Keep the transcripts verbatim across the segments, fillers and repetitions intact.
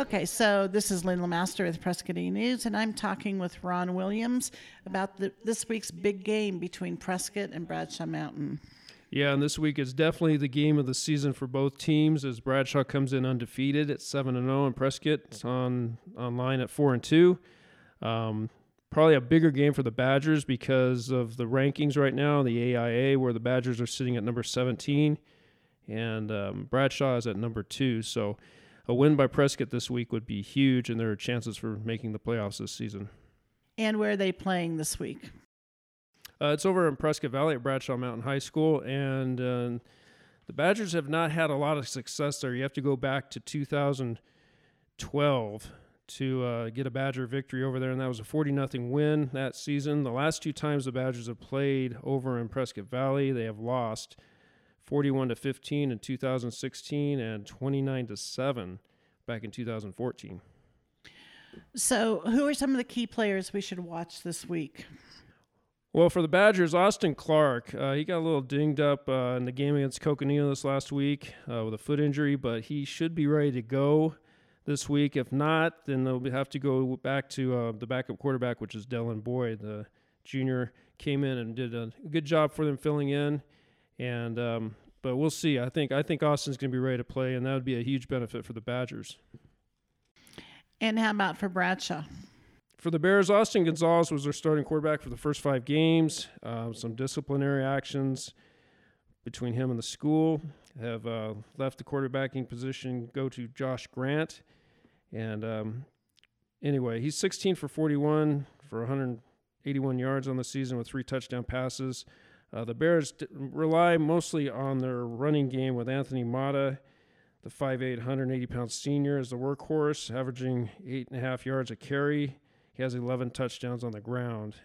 Okay, so this is Lynn Lemaster with Prescott E-News, and I'm talking with Ron Williams about the, this week's big game between Prescott and Bradshaw Mountain. Yeah, and this week is definitely the game of the season for both teams as Bradshaw comes in undefeated at seven and oh, and Prescott's on online at four and two. Um, probably a bigger game for the Badgers because of the rankings right now, the A I A, where the Badgers are sitting at number seventeen, and um, Bradshaw is at number two. So a win by Prescott this week would be huge, and there are chances for making the playoffs this season. And where are they playing this week? Uh, it's over in Prescott Valley at Bradshaw Mountain High School, and uh, the Badgers have not had a lot of success there. You have to go back to two thousand twelve to uh, get a Badger victory over there, and that was a forty nothing win that season. The last two times the Badgers have played over in Prescott Valley, they have lost forty-one to fifteen in two thousand sixteen and twenty-nine to seven back in two thousand fourteen. So who are some of the key players we should watch this week? Well, for the Badgers, Austin Clark, uh, he got a little dinged up uh, in the game against Coconino this last week uh, with a foot injury, but he should be ready to go this week. If not, then they'll have to go back to uh, the backup quarterback, which is Dylan Boyd. The junior came in and did a good job for them filling in, and um, but we'll see. I think I think Austin's going to be ready to play, and that would be a huge benefit for the Badgers. And how about for Bradshaw? For the Bears, Austin Gonzalez was their starting quarterback for the first five games. Uh, some disciplinary actions between him and the school have uh, left the quarterbacking position, go to Josh Grant. And um, anyway, he's sixteen for forty-one for one hundred eighty-one yards on the season with three touchdown passes. Uh, the Bears d- rely mostly on their running game with Anthony Mata, the five eight, one hundred eighty pound senior, as the workhorse, averaging eight and a half yards a carry. He has eleven touchdowns on the ground.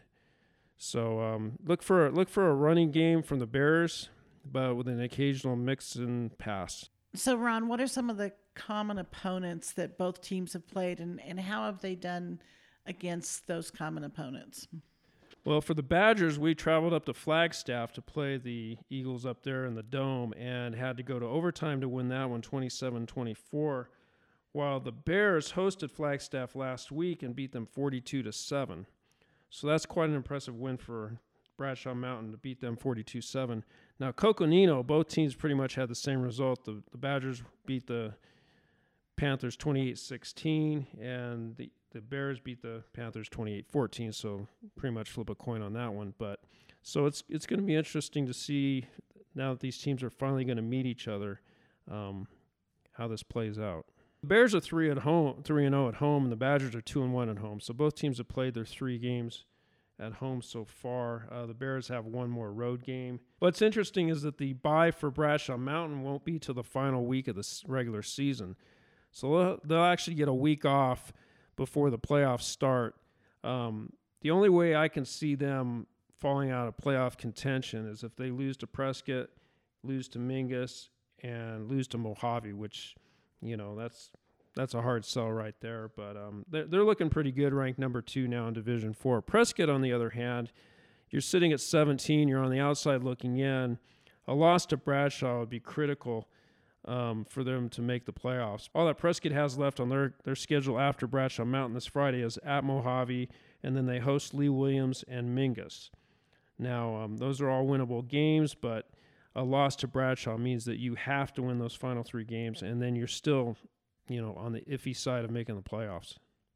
So um, look for look for a running game from the Bears, but with an occasional mix and pass. So, Ron, what are some of the common opponents that both teams have played, and, and how have they done against those common opponents? Well, for the Badgers, we traveled up to Flagstaff to play the Eagles up there in the Dome and had to go to overtime to win that one, twenty-seven twenty-four. While the Bears hosted Flagstaff last week and beat them forty-two to seven. So that's quite an impressive win for Bradshaw Mountain to beat them forty-two seven. Now, Coconino, both teams pretty much had the same result. The, the Badgers beat the Panthers twenty-eight sixteen, and the, the Bears beat the Panthers twenty-eight fourteen, so pretty much flip a coin on that one. But so it's it's going to be interesting to see, now that these teams are finally going to meet each other, um, how this plays out. The Bears are three at home, three and zero at home, and the Badgers are two and one at home. So both teams have played their three games at home so far. Uh, the Bears have one more road game. What's interesting is that the bye for Bradshaw Mountain won't be till the final week of the regular season, so they'll, they'll actually get a week off before the playoffs start. Um, the only way I can see them falling out of playoff contention is if they lose to Prescott, lose to Mingus, and lose to Mojave, which, you know, that's that's a hard sell right there. But um, they're, they're looking pretty good, ranked number two now in Division Four. Prescott, on the other hand, you're sitting at seventeen. You're on the outside looking in. A loss to Bradshaw would be critical um, for them to make the playoffs. All that Prescott has left on their, their schedule after Bradshaw Mountain this Friday is at Mojave, and then they host Lee Williams and Mingus. Now, um, those are all winnable games, but a loss to Bradshaw means that you have to win those final three games, and then you're still, you know, on the iffy side of making the playoffs.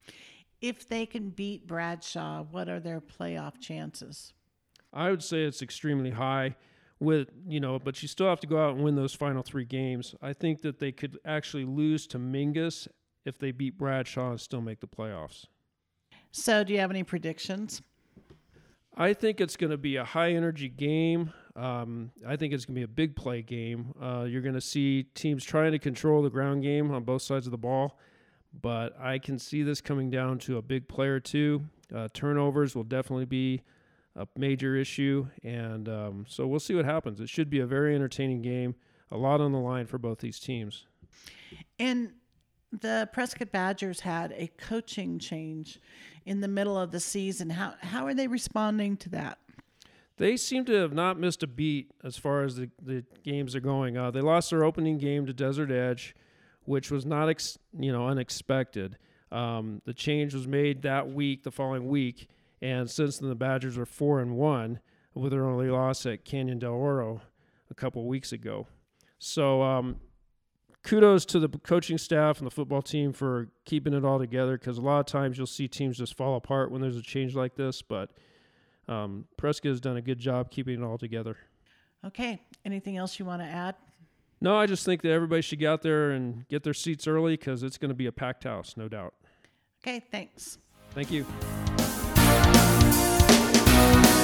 If they can beat Bradshaw, what are their playoff chances? I would say it's extremely high, with, you know, but you still have to go out and win those final three games. I think that they could actually lose to Mingus if they beat Bradshaw and still make the playoffs. So do you have any predictions? I think it's going to be a high-energy game. Um, I think it's going to be a big play game. Uh, you're going to see teams trying to control the ground game on both sides of the ball, but I can see this coming down to a big play or two. Uh, turnovers will definitely be a major issue, and um, so we'll see what happens. It should be a very entertaining game, a lot on the line for both these teams. And the Prescott Badgers had a coaching change in the middle of the season. How how are they responding to that? They seem to have not missed a beat as far as the, the games are going. Uh, they lost their opening game to Desert Edge, which was not ex- you know unexpected. Um, the change was made that week, the following week, and since then the Badgers are four and one with their only loss at Canyon del Oro a couple of weeks ago. So um, kudos to the coaching staff and the football team for keeping it all together, because a lot of times you'll see teams just fall apart when there's a change like this, but um, Prescott has done a good job keeping it all together. Okay. Anything else you want to add? No, I just think that everybody should get out there and get their seats early, because it's going to be a packed house, no doubt. Okay, thanks. Thank you.